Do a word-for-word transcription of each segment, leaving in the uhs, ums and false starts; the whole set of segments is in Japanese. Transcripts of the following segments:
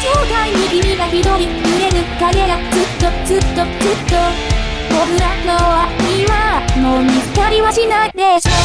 状態に君が一人揺れる影がずっとずっとずっと僕らの愛はもう見つかりはしないでしょ。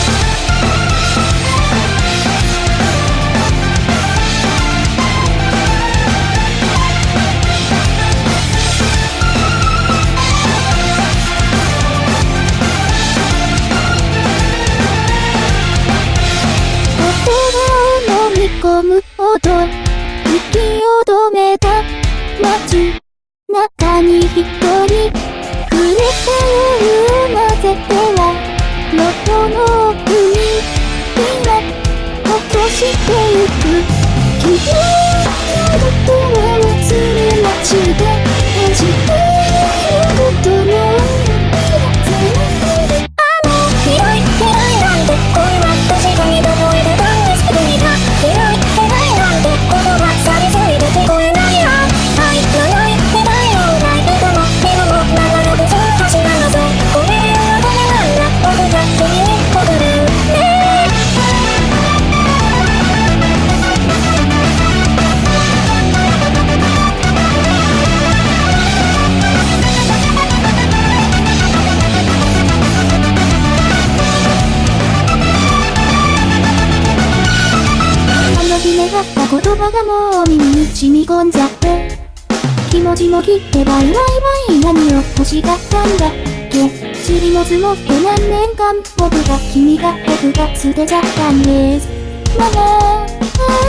込むほど息を止めた街中に一人触れた夜を混ぜては喉の奥に今落としてゆく君のことは忘れ街で走っていることもあの広い未来なんて恋は確かにどこへ出たんですけどいた広い世界なんて言葉さびすぎて聞こえないよ。はい長い世代のない人も目のもななろくじゅうはちなのぞこれではダメなんだ僕が君に送るね。願った言葉がもう耳に染み込んじゃって気持ちも切ってバイバイバイ何を欲しがったんだっけ。塵も積もって何年間僕が君が僕が捨てちゃったんですママ。